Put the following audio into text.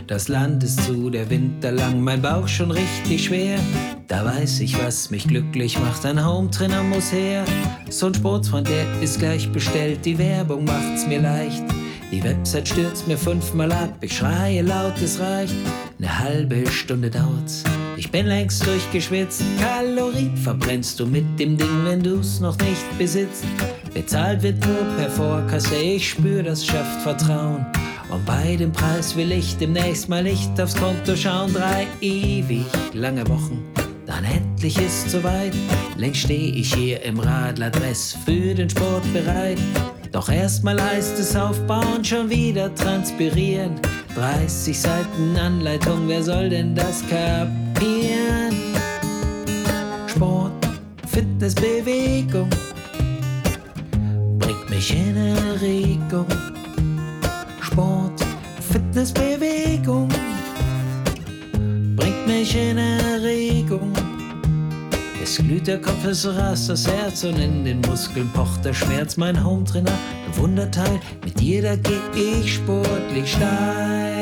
Das Land ist zu, der Winter lang, mein Bauch schon richtig schwer. Da weiß ich, was mich glücklich macht, ein Hometrainer muss her. So ein Sportsfreund, der ist gleich bestellt, die Werbung macht's mir leicht. Die Website stürzt mir 5-mal ab, ich schreie laut, es reicht. Eine halbe Stunde dauert's, ich bin längst durchgeschwitzt. Kalorien verbrennst du mit dem Ding, wenn du's noch nicht besitzt. Bezahlt wird nur per Vorkasse, ich spür, das schafft Vertrauen. Und bei dem Preis will ich demnächst mal nicht aufs Konto schauen. 3 ewig lange Wochen, dann endlich ist soweit. Längst steh ich hier im Radlerdress für den Sport bereit. Doch erstmal heißt es aufbauen, schon wieder transpirieren. 30 Seiten Anleitung, wer soll denn das kapieren? Sport, Fitness, Bewegung bringt mich in Erregung. Sport, Fitness, Bewegung bringt mich in Erregung. Es glüht der Kopf, es rast das Herz und in den Muskeln pocht der Schmerz. Mein Hometrainer, ein Wunderteil, mit dir da geh ich sportlich steil.